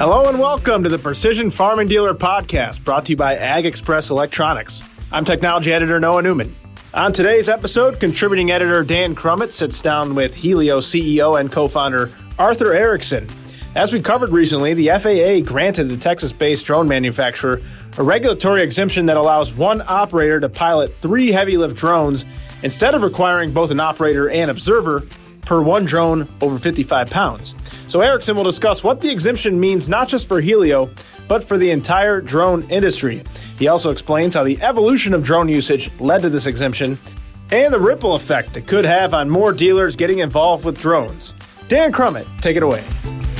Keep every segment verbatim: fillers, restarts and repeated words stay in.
Hello and welcome to the Precision Farming Dealer Podcast, brought to you by Ag Express Electronics. I'm technology editor Noah Newman. On today's episode, contributing editor Dan Crummett sits down with Helio C E O and co-founder Arthur Erickson. As we covered recently, the F A A granted the Texas-based drone manufacturer a regulatory exemption that allows one operator to pilot three heavy-lift drones instead of requiring both an operator and observer per one drone over fifty-five pounds. So Erickson will discuss what the exemption means not just for Helio, but for the entire drone industry. He also explains how the evolution of drone usage led to this exemption and the ripple effect it could have on more dealers getting involved with drones. Dan Crummett, take it away.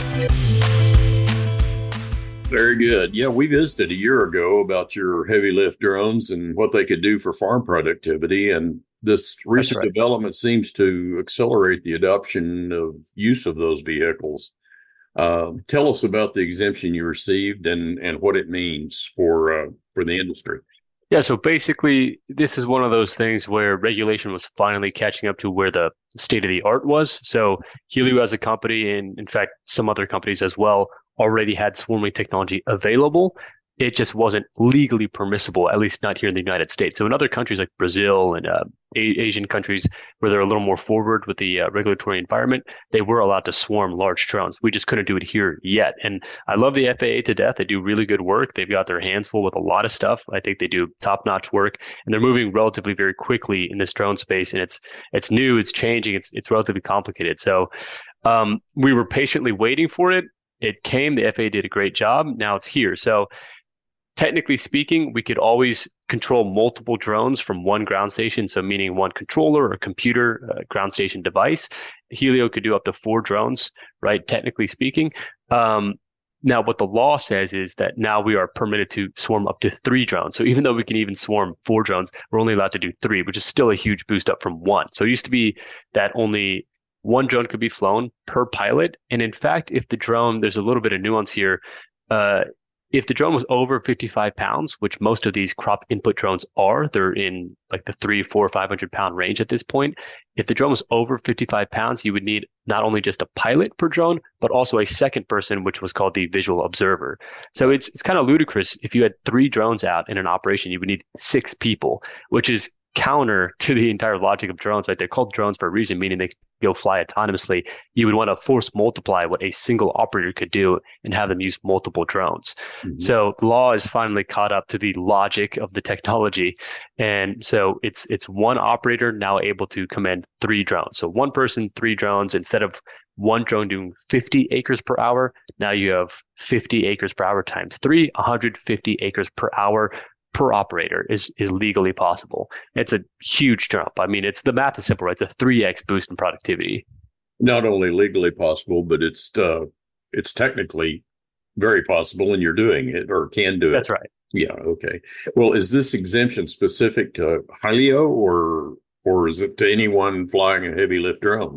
Very good. Yeah, we visited a year ago about your heavy lift drones and what they could do for farm productivity. And this recent right. development seems to accelerate the adoption of use of those vehicles. Uh, tell us about the exemption you received and, and what it means for uh, for the industry. Yeah, so basically, this is one of those things where regulation was finally catching up to where the state of the art was. So Helio as a company, and in fact, some other companies as well, already had swarming technology available. It just wasn't legally permissible, at least not here in the United States. So in other countries like Brazil and uh, a- Asian countries where they're a little more forward with the uh, regulatory environment, they were allowed to swarm large drones. We just couldn't do it here yet. And I love the F A A to death. They do really good work. They've got their hands full with a lot of stuff. I think they do top-notch work, and they're moving relatively very quickly in this drone space. And it's it's new, it's changing, it's it's relatively complicated. So um, we were patiently waiting for it. It came. The F A A did a great job. Now it's here. So technically speaking, we could always control multiple drones from one ground station, so meaning one controller or computer uh, ground station device. Helio could do up to four drones, right? Technically speaking. Um, now, what the law says is that now we are permitted to swarm up to three drones. So even though we can even swarm four drones, we're only allowed to do three, which is still a huge boost up from one. So it used to be that only one drone could be flown per pilot. And in fact, if the drone, there's a little bit of nuance here, uh, if the drone was over fifty-five pounds, which most of these crop input drones are, they're in like the three, four, five hundred pound range at this point. If the drone was over fifty-five pounds, you would need not only just a pilot per drone, but also a second person, which was called the visual observer. So it's it's kind of ludicrous. If you had three drones out in an operation, you would need six people, which is counter to the entire logic of drones, right? They're called drones for a reason, meaning they go fly autonomously. You would want to force multiply what a single operator could do and have them use multiple drones. Mm-hmm. So the law is finally caught up to the logic of the technology. And so it's it's one operator now able to command three drones. So one person, three drones, instead of one drone doing fifty acres per hour, now you have fifty acres per hour times three, one hundred fifty acres per hour per operator is is legally possible. It's a huge jump. I mean, it's the math is simple, right? It's a three x boost in productivity. Not only legally possible, but it's uh, it's technically very possible, and you're doing it or can do it. That's right. Yeah. Okay. Well, is this exemption specific to Helio, or or is it to anyone flying a heavy lift drone?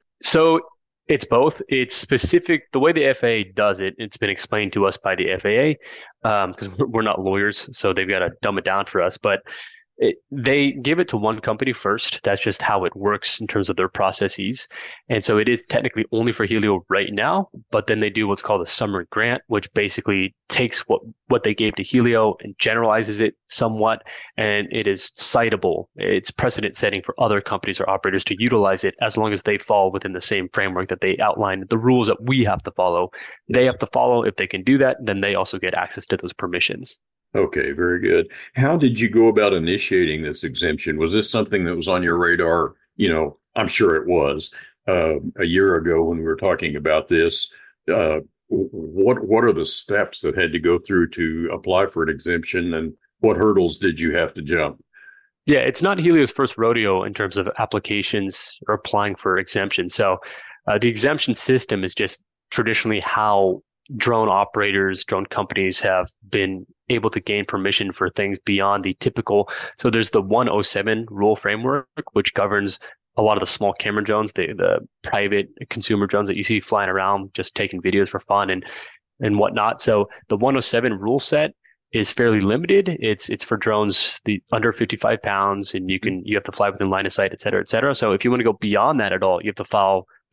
So it's both. It's specific. The way the F A A does it, it's been explained to us by the F A A because um, we're not lawyers, so they've got to dumb it down for us. But it, they give it to one company first. That's just how it works in terms of their processes. And so it is technically only for Helio right now, but then they do what's called a summer grant, which basically takes what, what they gave to Helio and generalizes it somewhat. And it is citable. It's precedent setting for other companies or operators to utilize it as long as they fall within the same framework that they outlined, the rules that we have to follow. They have to follow. If they can do that, then they also get access to those permissions. Okay, very good. How did you go about initiating this exemption? Was this something that was on your radar? You know, I'm sure it was uh, a year ago when we were talking about this. Uh, what what are the steps that had to go through to apply for an exemption, and what hurdles did you have to jump? Yeah, it's not Helio's first rodeo in terms of applications or applying for exemption. So uh, the exemption system is just traditionally how drone operators, drone companies have been able to gain permission for things beyond the typical. So there's the one oh seven rule framework, which governs a lot of the small camera drones, the, the private consumer drones that you see flying around, just taking videos for fun and, and whatnot. So the one oh seven rule set is fairly limited. It's it's for drones the under fifty-five pounds, and you can you have to fly within line of sight, et cetera, et cetera. So if you want to go beyond that at all, you have to file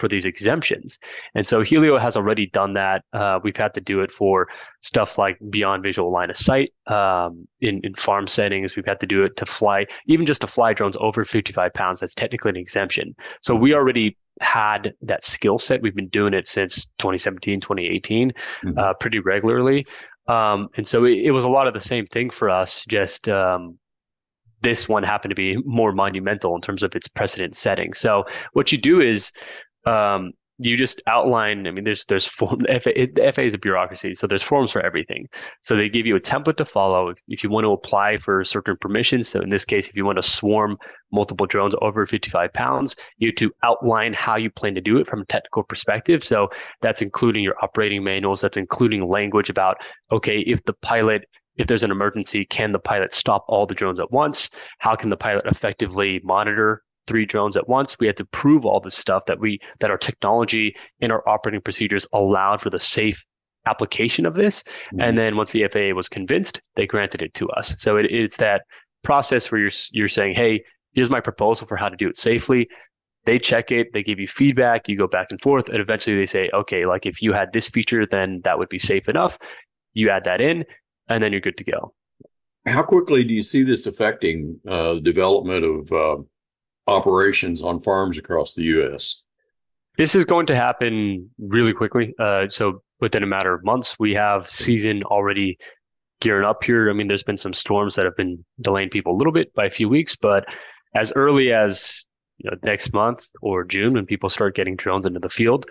for these exemptions. And so Helio has already done that. Uh, we've had to do it for stuff like beyond visual line of sight um, in, in farm settings. We've had to do it to fly, even just to fly drones over fifty-five pounds. That's technically an exemption. So we already had that skill set. We've been doing it since twenty seventeen, twenty eighteen, mm-hmm. uh, pretty regularly. Um, and so it, it was a lot of the same thing for us, just um, this one happened to be more monumental in terms of its precedent setting. So what you do is um, you just outline, I mean, there's there's form, the F A A, the F A A is a bureaucracy, so there's forms for everything. So they give you a template to follow if, if you want to apply for certain permissions. So in this case, if you want to swarm multiple drones over fifty-five pounds, you have to outline how you plan to do it from a technical perspective. So that's including your operating manuals, that's including language about, okay, if the pilot If there's an emergency, can the pilot stop all the drones at once? How can the pilot effectively monitor three drones at once? We had to prove all this stuff that we that our technology and our operating procedures allowed for the safe application of this. Mm-hmm. And then once the F A A was convinced, they granted it to us. So it, it's that process where you're you're saying, hey, here's my proposal for how to do it safely. They check it, they give you feedback, you go back and forth, and eventually they say, okay, like if you had this feature, then that would be safe enough. You add that in, and then you're good to go. How quickly do you see this affecting uh, the development of uh, operations on farms across the U S? This is going to happen really quickly. Uh, so within a matter of months, we have season already gearing up here. I mean, there's been some storms that have been delaying people a little bit by a few weeks, but as early as you know, next month or June, when people start getting drones into the field,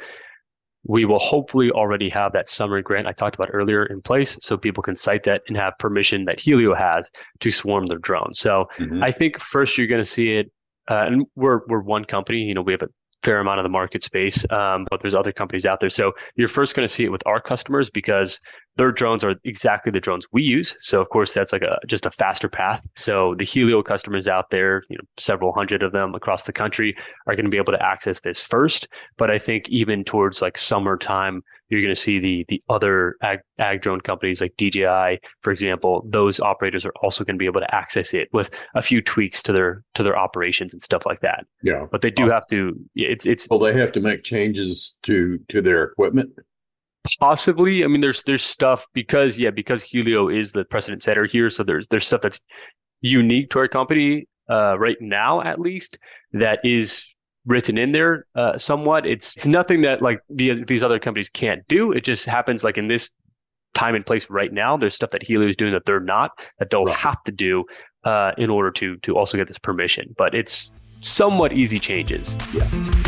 we will hopefully already have that summer grant I talked about earlier in place, so people can cite that and have permission that Helio has to swarm their drones. So mm-hmm. I think first you're going to see it, uh, and we're we're one company. You know, we have a fair amount of the market space, um, but there's other companies out there. So you're first going to see it with our customers because their drones are exactly the drones we use. So of course that's like a just a faster path. So the Helio customers out there, you know, several hundred of them across the country are going to be able to access this first. But I think even towards like summertime, you're going to see the the other ag, ag drone companies like D J I, for example. Those operators are also going to be able to access it with a few tweaks to their to their operations and stuff like that. Yeah, but they do have to. It's it's. Well, they have to make changes to to their equipment. Possibly. I mean, there's there's stuff because yeah, because Helio is the precedent setter here. So there's there's stuff that's unique to our company uh, right now, at least, that is written in there uh, somewhat. It's, it's nothing that like the, these other companies can't do. It just happens like in this time and place right now. There's stuff that Helio is doing that they're not, that they'll right. have to do uh, in order to to also get this permission. But it's somewhat easy changes. Yeah.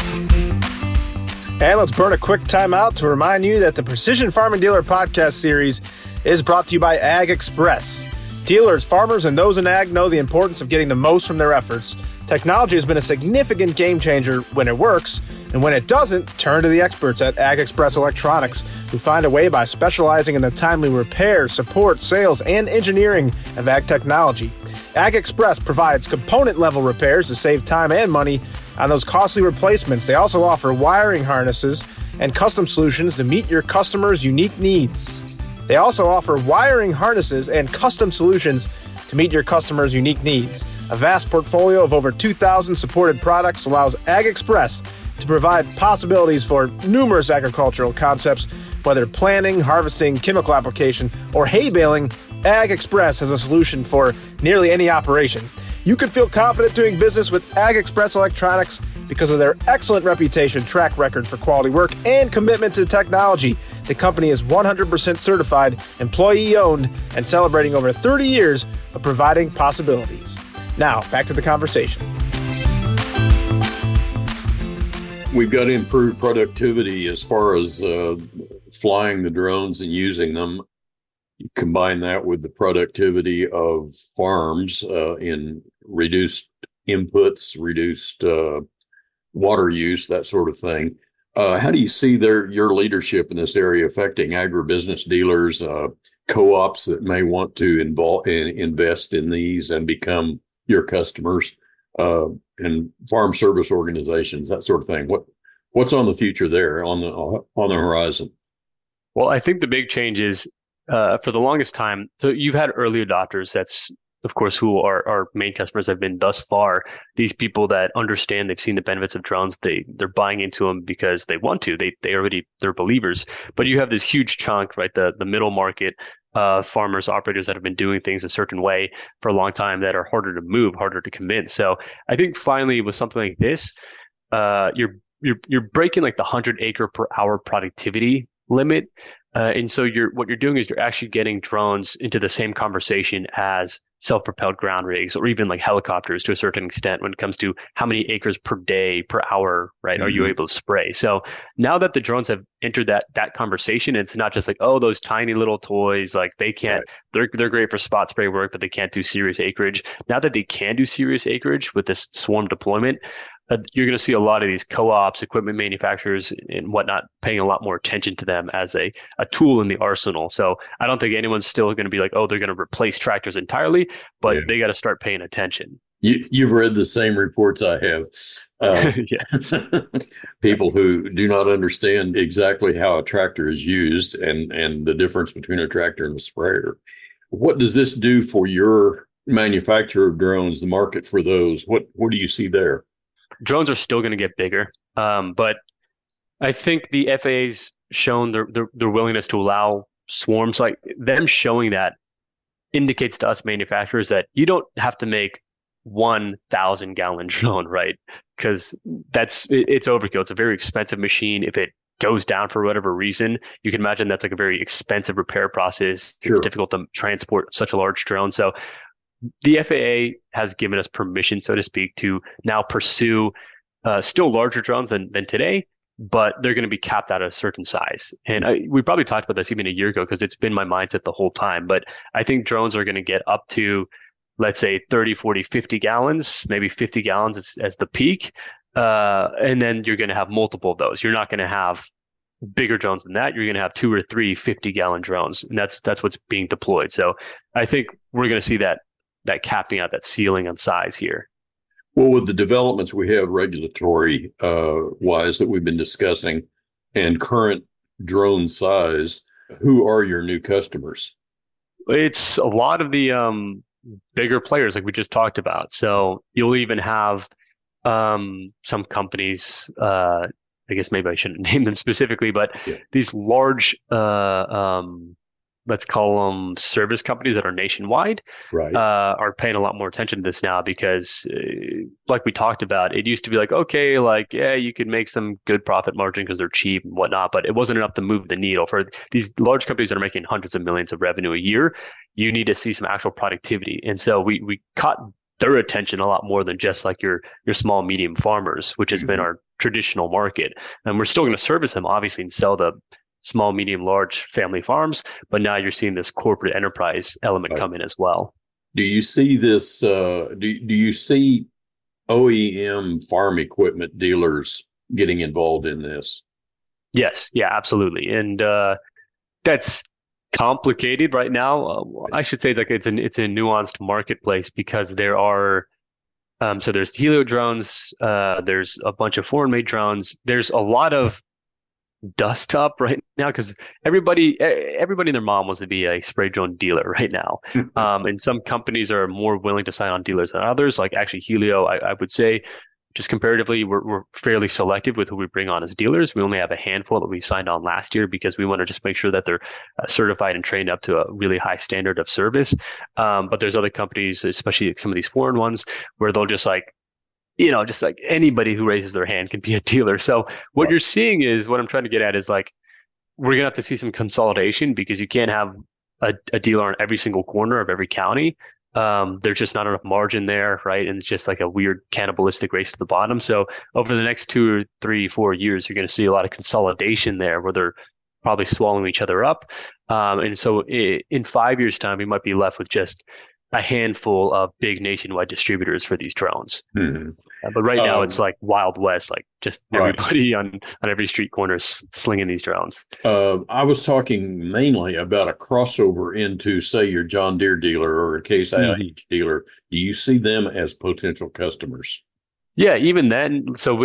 And let's burn a quick time out to remind you that the Precision Farm and Dealer podcast series is brought to you by Ag Express. Dealers, farmers, and those in ag know the importance of getting the most from their efforts. Technology has been a significant game changer when it works, and when it doesn't, turn to the experts at Ag Express Electronics, who find a way by specializing in the timely repair, support, sales, and engineering of ag technology. Ag Express provides component-level repairs to save time and money on those costly replacements. They also offer wiring harnesses and custom solutions to meet your customers' unique needs. They also offer wiring harnesses and custom solutions to meet your customers' unique needs. A vast portfolio of over two thousand supported products allows Ag Express to provide possibilities for numerous agricultural concepts, whether planting, harvesting, chemical application, or hay baling. Ag Express has a solution for nearly any operation. You can feel confident doing business with Ag Express Electronics because of their excellent reputation, track record for quality work, and commitment to technology. The company is one hundred percent certified, employee-owned, and celebrating over thirty years of providing possibilities. Now, back to the conversation. We've got improved productivity as far as uh, flying the drones and using them. You combine that with the productivity of farms uh, in reduced inputs, reduced uh, water use, that sort of thing. Uh, how do you see their your leadership in this area affecting agribusiness dealers, uh, co-ops that may want to involve in, invest in these and become your customers, uh, and farm service organizations, that sort of thing? What what's on the future there on the on the horizon? Well, I think the big change is uh, for the longest time. So you've had early adopters. That's of course, who our, our main customers have been thus far. These people that understand, they've seen the benefits of drones, they they're buying into them because they want to. They they already they're believers. But you have this huge chunk, right? The the middle market, uh, farmers, operators that have been doing things a certain way for a long time that are harder to move, harder to convince. So I think finally with something like this, uh, you're you're you're breaking like the hundred acre per hour productivity limit. Uh, and so you're what you're doing is you're actually getting drones into the same conversation as self-propelled ground rigs or even like helicopters to a certain extent when it comes to how many acres per day, per hour, right, mm-hmm. are you able to spray. So now that the drones have entered that that conversation, it's not just like, oh, those tiny little toys, like they can't, right. they're they're great for spot spray work, but they can't do serious acreage. Now that they can do serious acreage with this swarm deployment, Uh, you're going to see a lot of these co-ops, equipment manufacturers and whatnot paying a lot more attention to them as a, a tool in the arsenal. So I don't think anyone's still going to be like, oh, they're going to replace tractors entirely, but yeah. they got to start paying attention. You, you've read the same reports I have. Uh, people who do not understand exactly how a tractor is used and, and the difference between a tractor and a sprayer. What does this do for your manufacturer of drones, the market for those? What, what do you see there? Drones are still going to get bigger, um, but I think the F A A's shown their, their their willingness to allow swarms. Like them showing that indicates to us manufacturers that you don't have to make one thousand gallon drone, right? Because that's it, it's overkill. It's a very expensive machine. If it goes down for whatever reason, you can imagine that's like a very expensive repair process. Sure. It's difficult to transport such a large drone. So the F A A has given us permission, so to speak, to now pursue uh, still larger drones than, than today, but they're going to be capped at a certain size. And I, we probably talked about this even a year ago because it's been my mindset the whole time. But I think drones are going to get up to, let's say, thirty, forty, fifty gallons, maybe fifty gallons as, as the peak. Uh, and then you're going to have multiple of those. You're not going to have bigger drones than that. You're going to have two or three fifty gallon drones. And that's that's what's being deployed. So I think we're going to see that that capping out, that ceiling on size here. Well, with the developments we have regulatory uh, wise that we've been discussing and current drone size, who are your new customers? It's a lot of the um, bigger players like we just talked about. So you'll even have um, some companies, uh, I guess maybe I shouldn't name them specifically, but yeah. these large uh, um, let's call them service companies that are nationwide, right. uh, are paying a lot more attention to this now because uh, like we talked about, it used to be like, okay, like, yeah, you could make some good profit margin because they're cheap and whatnot, but it wasn't enough to move the needle. For these large companies that are making hundreds of millions of revenue a year, you need to see some actual productivity. And so we, we caught their attention a lot more than just like your, your small, medium farmers, which has mm-hmm. been our traditional market. And we're still going to service them, obviously, and sell the small, medium, large family farms, but now you're seeing this corporate enterprise element right. come in as well. Do you see this, uh, do, do you see O E M farm equipment dealers getting involved in this? Yes, yeah, absolutely. And uh, that's complicated right now. Uh, I should say that it's an, it's a nuanced marketplace because there are, um, so there's Helio drones, uh, there's a bunch of foreign made drones, there's a lot of dust up right now because everybody everybody and their mom wants to be a spray drone dealer right now. um, and some companies are more willing to sign on dealers than others. Like actually Helio, I, I would say just comparatively, we're, we're fairly selective with who we bring on as dealers. We only have a handful that we signed on last year because we want to just make sure that they're uh, certified and trained up to a really high standard of service. Um, but there's other companies, especially some of these foreign ones, where they'll just like, you know, just like anybody who raises their hand can be a dealer. So what you're seeing is what I'm trying to get at is like, we're going to have to see some consolidation because you can't have a, a dealer on every single corner of every county. Um, there's just not enough margin there, right? And it's just like a weird cannibalistic race to the bottom. So over the next two or three, four years, you're going to see a lot of consolidation there where they're probably swallowing each other up. Um, and so in five years' time, we might be left with just a handful of big nationwide distributors for these drones. Mm-hmm. Uh, but right now um, it's like Wild West, like just everybody right. on, on every street corner is slinging these drones. Uh, I was talking mainly about a crossover into, say, your John Deere dealer or a Case I H mm-hmm. dealer. Do you see them as potential customers? Yeah, even then. So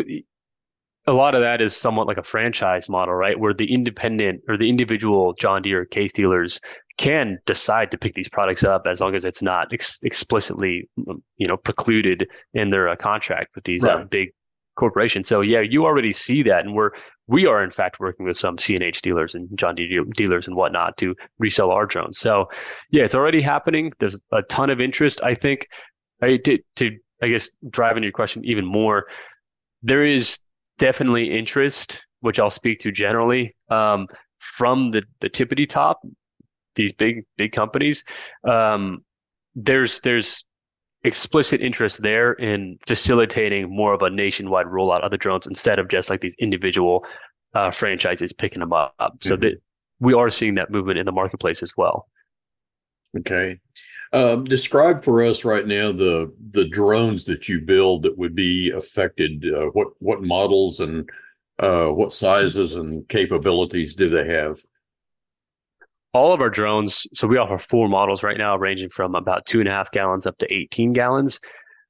a lot of that is somewhat like a franchise model, right? Where the independent or the individual John Deere Case dealers can decide to pick these products up as long as it's not ex- explicitly, you know, precluded in their uh, contract with these right. uh, big corporations. So yeah, you already see that, and we're we are in fact working with some C and H dealers and John Deere dealers and whatnot to resell our drones. So yeah, it's already happening. There's a ton of interest. I think I to to I guess drive into your question even more. There is definitely interest, which I'll speak to generally, um, from the the tippity top. These big big companies, um, there's there's explicit interest there in facilitating more of a nationwide rollout of the drones instead of just like these individual uh, franchises picking them up. Mm-hmm. So that we are seeing that movement in the marketplace as well. Okay, um, describe for us right now the the drones that you build that would be affected. Uh, what what models and uh, what sizes and capabilities do they have? All of our drones, so we offer four models right now, ranging from about two and a half gallons up to eighteen gallons.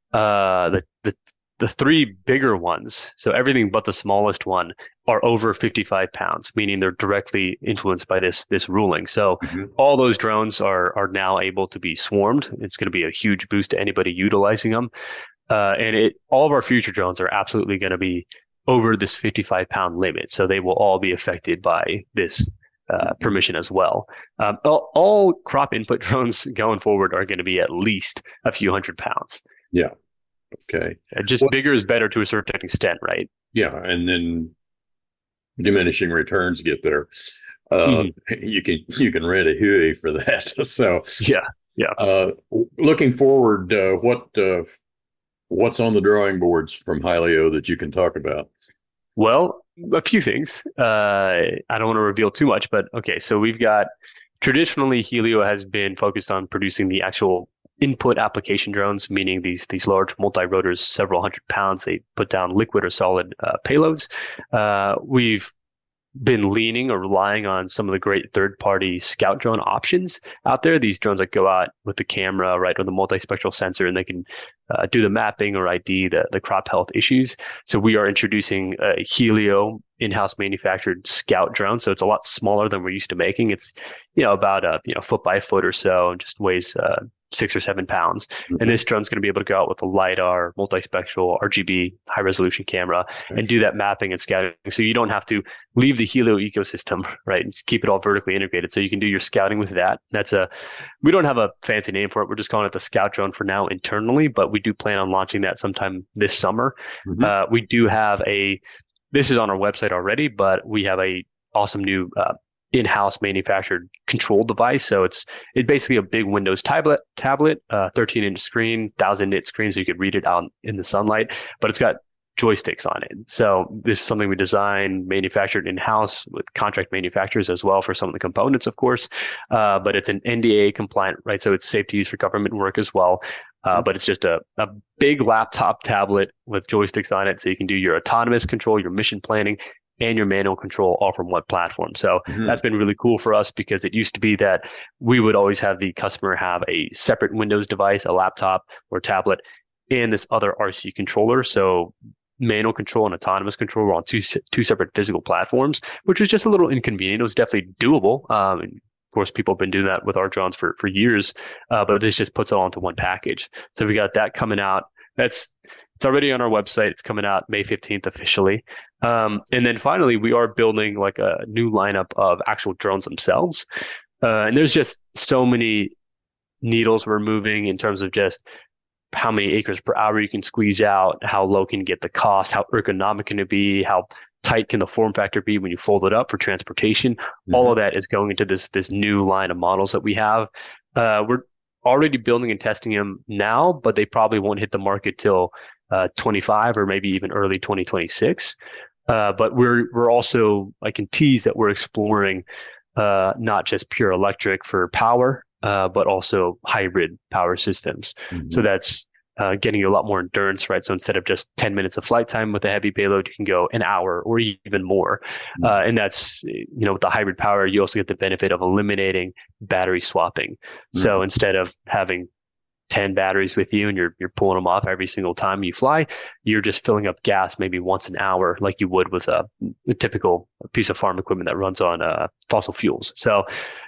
Uh, the the the three bigger ones, so everything but the smallest one, are over fifty-five pounds, meaning they're directly influenced by this this ruling. So mm-hmm. all those drones are are now able to be swarmed. It's going to be a huge boost to anybody utilizing them. Uh, and it all of our future drones are absolutely going to be over this fifty-five pound limit. So they will all be affected by this Uh, permission as well. Um, all, all crop input drones going forward are going to be at least a few hundred pounds. Yeah. Okay. Uh, just well, bigger is better to a certain extent, right? Yeah, and then diminishing returns get there. Uh, mm-hmm. You can you can rent a Huey for that. So yeah, yeah. Uh, looking forward, uh, what uh, what's on the drawing boards from Hylio that you can talk about? Well, a few things. Uh, I don't want to reveal too much, but okay. So we've got, traditionally, Hylio has been focused on producing the actual input application drones, meaning these these large multi-rotors, several hundred pounds. They put down liquid or solid uh, payloads. Uh, we've been leaning or relying on some of the great third-party scout drone options out there. These drones that go out with the camera, right, or the multispectral sensor, and they can uh, do the mapping or I D the, the crop health issues. So we are introducing a Hylio in-house manufactured scout drone. So it's a lot smaller than we're used to making. It's, you know, about a you know foot by foot or so, and just weighs uh, six or seven pounds. Mm-hmm. And this drone's going to be able to go out with a LiDAR, multispectral, R G B, high resolution camera, nice. And do that mapping and scouting. So you don't have to leave the Hylio ecosystem, right? And just keep it all vertically integrated. So you can do your scouting with that. That's a, we don't have a fancy name for it. We're just calling it the Scout drone for now internally, but we do plan on launching that sometime this summer. Mm-hmm. Uh, we do have a, this is on our website already, but we have a awesome new uh, in-house manufactured control device. So it's it's basically a big Windows tablet, tablet, uh, thirteen inch screen, one thousand nit screen, so you could read it out in the sunlight. But it's got joysticks on it. So this is something we designed, manufactured in-house with contract manufacturers as well for some of the components, of course. Uh, but it's an N D A compliant, right? So it's safe to use for government work as well. Uh, but it's just a, a big laptop tablet with joysticks on it, so you can do your autonomous control, your mission planning, and your manual control all from one platform. So mm-hmm. that's been really cool for us, because it used to be that we would always have the customer have a separate Windows device, a laptop or tablet, and this other R C controller. So manual control and autonomous control were on two two separate physical platforms, which was just a little inconvenient. It was definitely doable. Um, and of course, people have been doing that with our drones for, for years, uh, but this just puts it all into one package. So we got that coming out. That's It's already on our website. It's coming out May fifteenth officially. Um, and then finally, we are building like a new lineup of actual drones themselves. Uh, and there's just so many needles we're moving in terms of just how many acres per hour you can squeeze out, how low can you get the cost, how ergonomic can it be, how tight can the form factor be when you fold it up for transportation. Mm-hmm. All of that is going into this this new line of models that we have. Uh, we're already building and testing them now, but they probably won't hit the market till uh, twenty-five or maybe even early twenty twenty-six. Uh, but we're we're also, I can tease that we're exploring uh, not just pure electric for power, uh, but also hybrid power systems. Mm-hmm. So that's uh, getting you a lot more endurance, right? So instead of just ten minutes of flight time with a heavy payload, you can go an hour or even more. Mm-hmm. Uh, and that's, you know, with the hybrid power, you also get the benefit of eliminating battery swapping. Mm-hmm. So instead of having ten batteries with you and you're you're pulling them off every single time you fly, you're just filling up gas maybe once an hour, like you would with a, a typical piece of farm equipment that runs on uh, fossil fuels. So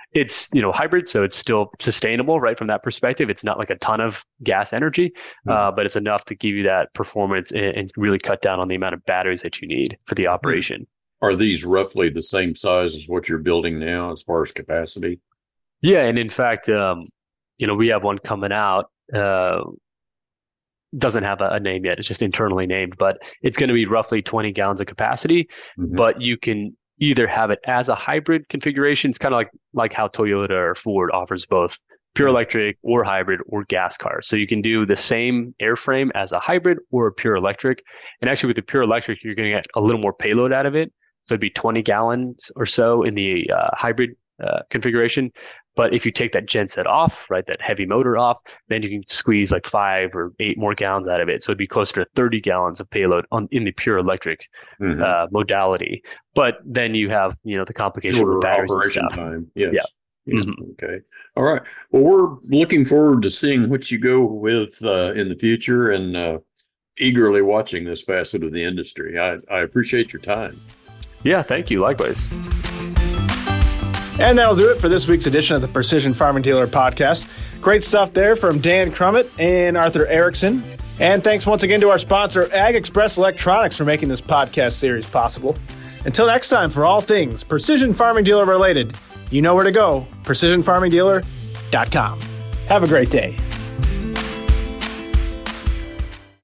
It's, you know, hybrid, so it's still sustainable, right? From that perspective, it's not like a ton of gas energy, mm-hmm. uh, but it's enough to give you that performance and, and really cut down on the amount of batteries that you need for the operation. Are these roughly the same size as what you're building now as far as capacity? Yeah, and in fact, um, you know, we have one coming out. Uh, doesn't have a, a name yet. It's just internally named, but it's going to be roughly twenty gallons of capacity. Mm-hmm. But you can either have it as a hybrid configuration. It's kind of like like how Toyota or Ford offers both pure electric or hybrid or gas cars. So you can do the same airframe as a hybrid or a pure electric. And actually with the pure electric, you're going to get a little more payload out of it. So it'd be twenty gallons or so in the uh, hybrid uh, configuration. But if you take that genset off, right, that heavy motor off, then you can squeeze like five or eight more gallons out of it. So it'd be closer to thirty gallons of payload on in the pure electric mm-hmm. uh, modality. But then you have, you know, the complication Shorter with batteries operation and stuff. Time. Yes. Yeah. Yeah. Mm-hmm. Okay. All right. Well, we're looking forward to seeing what you go with uh, in the future and uh, eagerly watching this facet of the industry. I, I appreciate your time. Yeah. Thank you. Likewise. And that'll do it for this week's edition of the Precision Farming Dealer podcast. Great stuff there from Dan Crummett and Arthur Erickson. And thanks once again to our sponsor, AgExpress Electronics, for making this podcast series possible. Until next time, for all things Precision Farming Dealer related, you know where to go, precision farming dealer dot com. Have a great day.